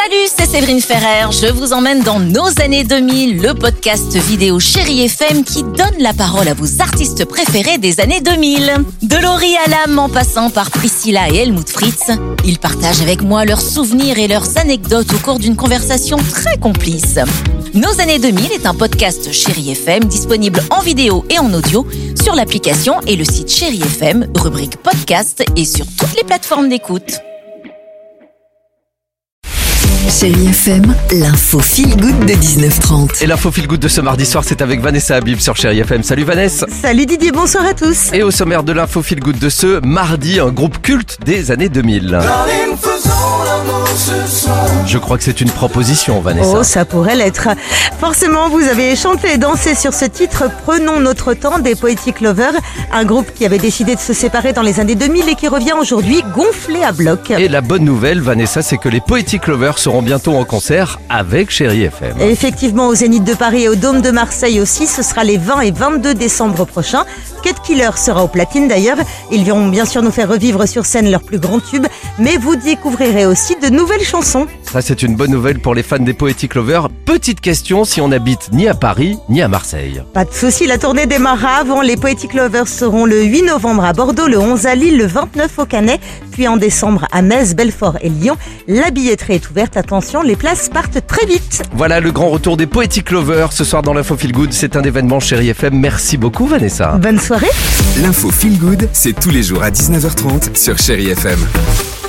Salut, c'est Séverine Ferrer. Je vous emmène dans nos années 2000, le podcast vidéo Chérie FM qui donne la parole à vos artistes préférés des années 2000. De Laurie Hallam en passant par Priscilla et Helmut Fritz, ils partagent avec moi leurs souvenirs et leurs anecdotes au cours d'une conversation très complice. Nos années 2000 est un podcast Chérie FM disponible en vidéo et en audio sur l'application et le site Chérie FM, rubrique podcast et sur toutes les plateformes d'écoute. Chérie FM, l'info feel good de 19h30. Et l'info feel good de ce mardi soir, c'est avec Vanessa Habib sur Chérie FM. Salut Vanessa. Salut Didier, bonsoir à tous. Et au sommaire de l'info feel good de ce mardi, un groupe culte des années 2000. Je crois que c'est une proposition, Vanessa. Oh, ça pourrait l'être. Forcément, vous avez chanté et dansé sur ce titre Prenons notre temps des Poetic Lovers, un groupe qui avait décidé de se séparer dans les années 2000 et qui revient aujourd'hui gonflé à bloc. Et la bonne nouvelle, Vanessa, c'est que les Poetic Lovers seront bientôt en concert avec Chérie FM. Et effectivement, au Zénith de Paris et au Dôme de Marseille aussi, ce sera les 20 et 22 décembre prochains. Cut Killer sera au platine d'ailleurs. Ils viendront bien sûr nous faire revivre sur scène leurs plus grands tubes, mais vous découvrirez aussi de nouvelles chansons. Ça, c'est une bonne nouvelle pour les fans des Poetic Lovers. Petite question, si on n'habite ni à Paris, ni à Marseille. Pas de souci, la tournée démarrera avant. Les Poetic Lovers seront le 8 novembre à Bordeaux, le 11 à Lille, le 29 au Canet, puis en décembre à Metz, Belfort et Lyon. La billetterie est ouverte, attention, les places partent très vite. Voilà le grand retour des Poetic Lovers ce soir dans l'Info Feel Good. C'est un événement Chérie FM. Merci beaucoup Vanessa. Bonne soirée. L'info Feel Good, c'est tous les jours à 19h30 sur Chérie FM.